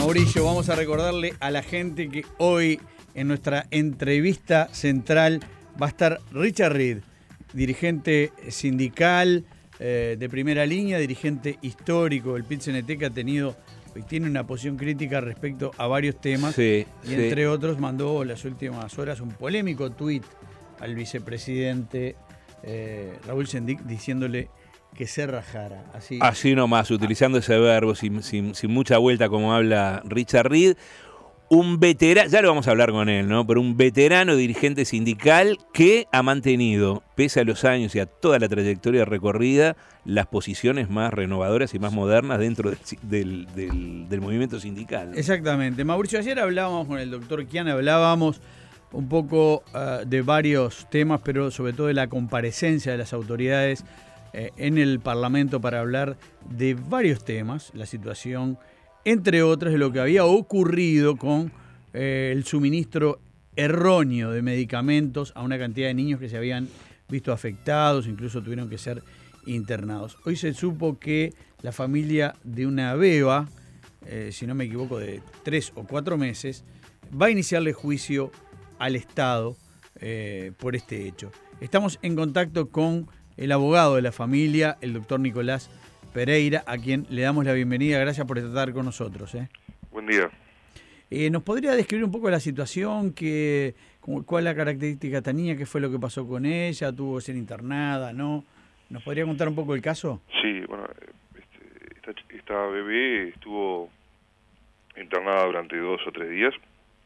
Mauricio, vamos a recordarle a la gente que hoy en nuestra entrevista central va a estar Richard Reed, dirigente sindical de primera línea, dirigente histórico del PIT-CNT, que ha tenido y tiene una posición crítica respecto a varios temas. Sí, y entre otros mandó en las últimas horas un polémico tuit al vicepresidente Raúl Sendic diciéndole que se rajara. Así nomás, utilizando ese verbo sin mucha vuelta como habla Richard Reed. Un veterano, ya lo vamos a hablar con él, ¿no? Pero un veterano dirigente sindical que ha mantenido, pese a los años y a toda la trayectoria recorrida, las posiciones más renovadoras y más modernas dentro del movimiento sindical, ¿no? Exactamente. Mauricio, ayer hablábamos con el doctor Kian, hablábamos un poco de varios temas, pero sobre todo de la comparecencia de las autoridades en el Parlamento para hablar de varios temas, la situación, entre otras, de lo que había ocurrido con el suministro erróneo de medicamentos a una cantidad de niños que se habían visto afectados, incluso tuvieron que ser internados. Hoy se supo que la familia de una beba, si no me equivoco, de 3 o 4 meses, va a iniciarle juicio al Estado por este hecho. Estamos en contacto con el abogado de la familia, el doctor Nicolás Pereira, a quien le damos la bienvenida. Gracias por estar con nosotros. Buen día. ¿Nos podría describir un poco la situación? ¿Cuál es la característica tenía? ¿Qué fue lo que pasó con ella? ¿Tuvo que ser internada? ¿No? ¿Nos podría contar un poco el caso? Sí, bueno, esta bebé estuvo internada durante 2 o 3 días,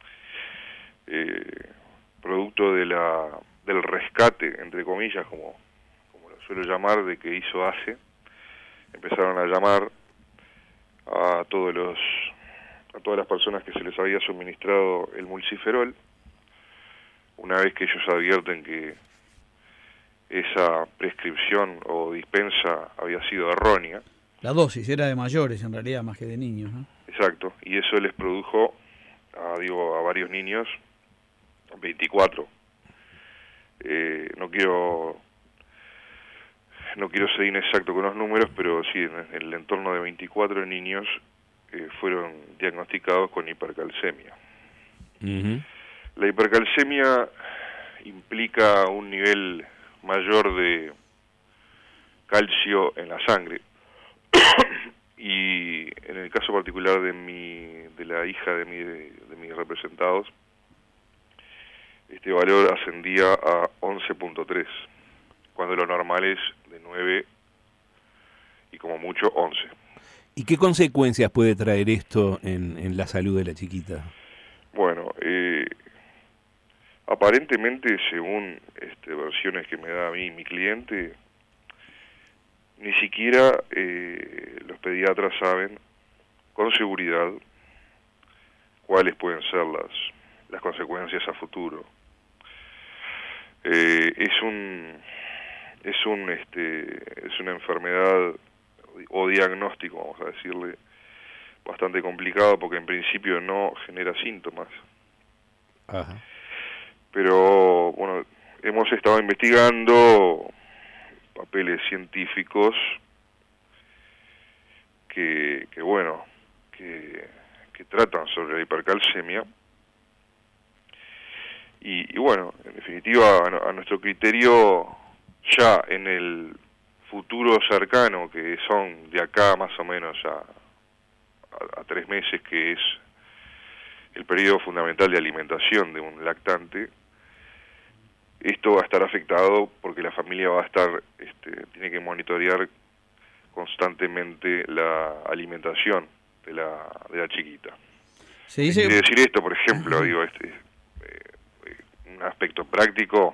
producto del rescate, entre comillas, como lo suelo llamar, de que hizo ACE. Empezaron a llamar a todas las personas que se les había suministrado el mulciferol, una vez que ellos advierten que esa prescripción o dispensa había sido errónea. La dosis era de mayores, en realidad, más que de niños, ¿no? Exacto, y eso les produjo a varios niños 24. No quiero ser inexacto con los números, pero sí, en el entorno de 24 niños fueron diagnosticados con hipercalcemia. Uh-huh. La hipercalcemia implica un nivel mayor de calcio en la sangre y en el caso particular de la hija de mis representados, este valor ascendía a 11.3, cuando lo normal es de 9 y como mucho 11. ¿Y qué consecuencias puede traer esto en la salud de la chiquita? Bueno, aparentemente, según versiones que me da a mí mi cliente, ni siquiera los pediatras saben con seguridad cuáles pueden ser las consecuencias a futuro. Es una enfermedad o diagnóstico, vamos a decirle, bastante complicado porque en principio no genera síntomas. Ajá. Pero bueno, hemos estado investigando papeles científicos que tratan sobre la hipercalcemia y bueno, en definitiva a nuestro criterio ya en el futuro cercano, que son de acá más o menos a 3 meses, que es el periodo fundamental de alimentación de un lactante, esto va a estar afectado porque la familia va a estar, tiene que monitorear constantemente la alimentación de la chiquita. Se dice... Quiere decir esto, por ejemplo, digo, un aspecto práctico,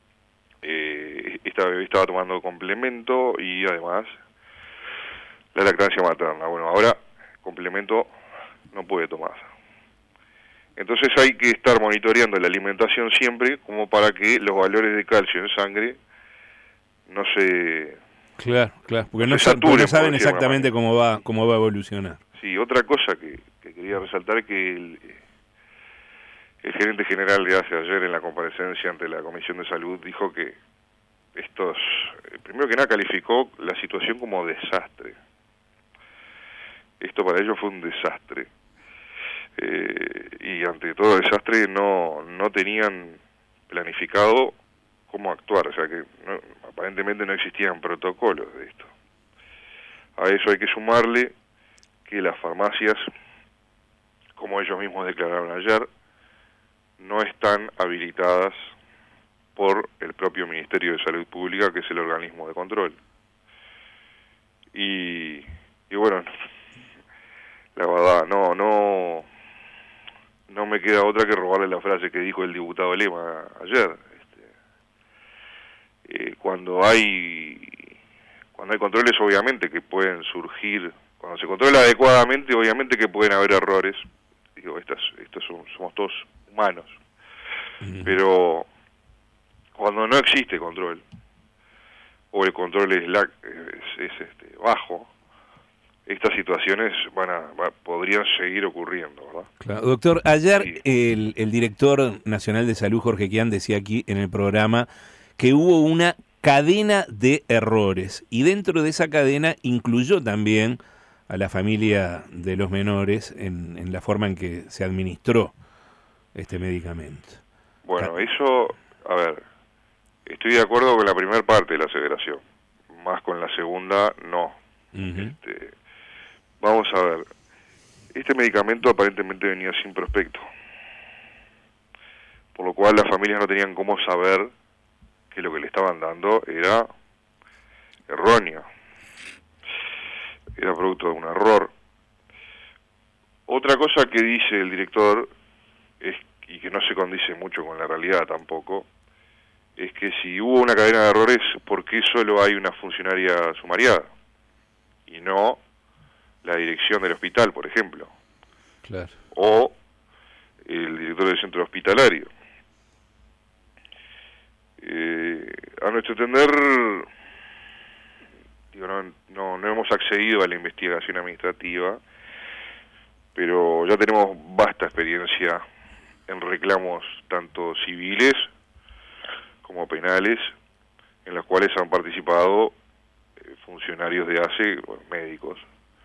esta bebé estaba tomando complemento y además la lactancia materna. Bueno, ahora complemento no puede tomar. Entonces hay que estar monitoreando la alimentación siempre como para que los valores de calcio en sangre no se... Claro, porque no saben exactamente cómo va a evolucionar. Sí, otra cosa que quería resaltar, que el gerente general de ACE ayer en la comparecencia ante la Comisión de Salud dijo que primero que nada calificó la situación como desastre. Esto para ellos fue un desastre. y ante todo el desastre no tenían planificado cómo actuar, o sea que aparentemente no existían protocolos de esto. A eso hay que sumarle que las farmacias, como ellos mismos declararon ayer, no están habilitadas por el propio Ministerio de Salud Pública, que es el organismo de control. Y bueno, la verdad, no me queda otra que robarle la frase que dijo el diputado Lema ayer. Cuando hay controles, obviamente que pueden surgir, cuando se controla adecuadamente, obviamente que pueden haber errores. Digo, somos todos humanos. Pero cuando no existe control, o el control es bajo, estas situaciones podrían seguir ocurriendo, ¿verdad? Claro. Doctor, ayer Sí. el director nacional de salud, Jorge Kian, decía aquí en el programa que hubo una cadena de errores, y dentro de esa cadena incluyó también a la familia de los menores en la forma en que se administró este medicamento. Bueno, eso, a ver, estoy de acuerdo con la primera parte de la aseveración, más con la segunda no. Vamos a ver, este medicamento aparentemente venía sin prospecto, por lo cual las familias no tenían cómo saber que lo que le estaban dando era erróneo, era producto de un error. Otra cosa que dice el director, y que no se condice mucho con la realidad tampoco, es que si hubo una cadena de errores, ¿por qué solo hay una funcionaria sumariada? Y no la dirección del hospital, por ejemplo. Claro. O el director del centro hospitalario. A nuestro entender, no hemos accedido a la investigación administrativa, pero ya tenemos vasta experiencia en reclamos tanto civiles como penales, en los cuales han participado funcionarios de ACE, médicos,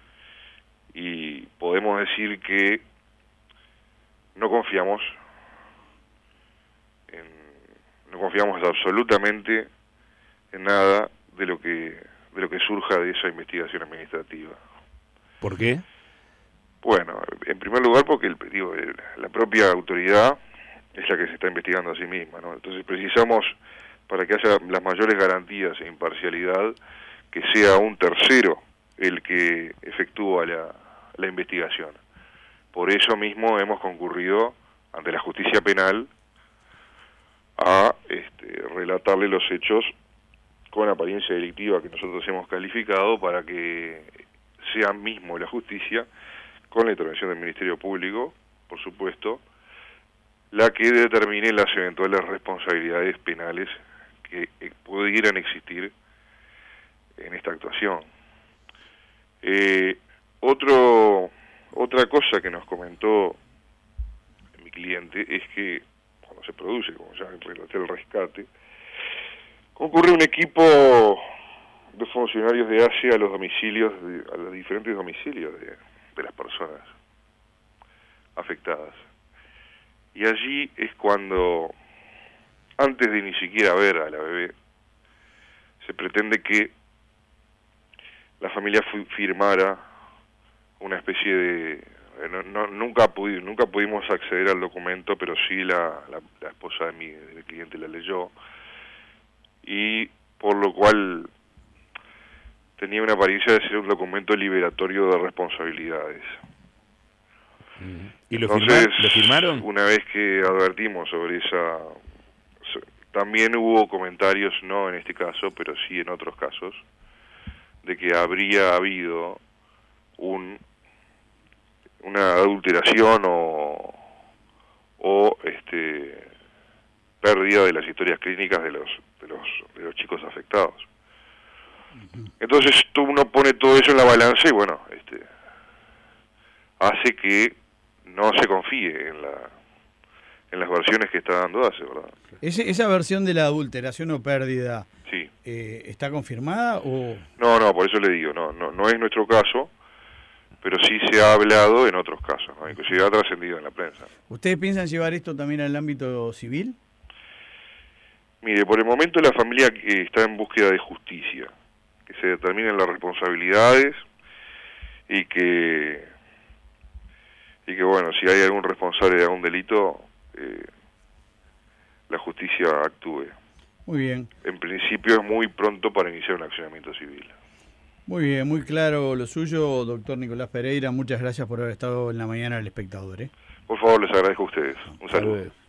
y podemos decir que no confiamos absolutamente en nada de lo que surja de esa investigación administrativa. ¿Por qué? Bueno, en primer lugar porque la propia autoridad es la que se está investigando a sí misma, ¿no? Entonces precisamos, para que haya las mayores garantías e imparcialidad, que sea un tercero el que efectúa la investigación. Por eso mismo hemos concurrido ante la justicia penal a relatarle los hechos con apariencia delictiva que nosotros hemos calificado, para que sea mismo la justicia, con la intervención del Ministerio Público, por supuesto, la que determine las eventuales responsabilidades penales que pudieran existir en esta actuación. Otra cosa que nos comentó mi cliente es que cuando se produce, como ya relaté, el rescate, concurre un equipo de funcionarios de ACE a los domicilios, a los diferentes domicilios de las personas afectadas. Y allí es cuando, antes de ni siquiera ver a la bebé, se pretende que la familia firmara una especie de... nunca pudimos acceder al documento, pero sí la esposa de mi cliente la leyó, y por lo cual tenía una apariencia de ser un documento liberatorio de responsabilidades. ¿Y lo firmaron? Una vez que advertimos sobre también hubo comentarios, no en este caso, pero sí en otros casos, de que habría habido una adulteración o pérdida de las historias clínicas de los chicos afectados. Entonces uno pone todo eso en la balanza y bueno, hace que no se confíe en las versiones que está dando ACE, ¿verdad? ¿Esa versión de la adulteración o pérdida Sí. está confirmada o...? No, por eso le digo, no es nuestro caso, pero sí se ha hablado en otros casos, ¿no? Inclusive ha trascendido en la prensa. ¿Ustedes piensan llevar esto también al ámbito civil? Mire, por el momento la familia está en búsqueda de justicia, que se determinen las responsabilidades y que bueno, si hay algún responsable de algún delito, la justicia actúe. Muy bien. En principio es muy pronto para iniciar un accionamiento civil. Muy bien, muy claro lo suyo, doctor Nicolás Pereira. Muchas gracias por haber estado en la mañana del Espectador. Por favor, les agradezco a ustedes. Un saludo.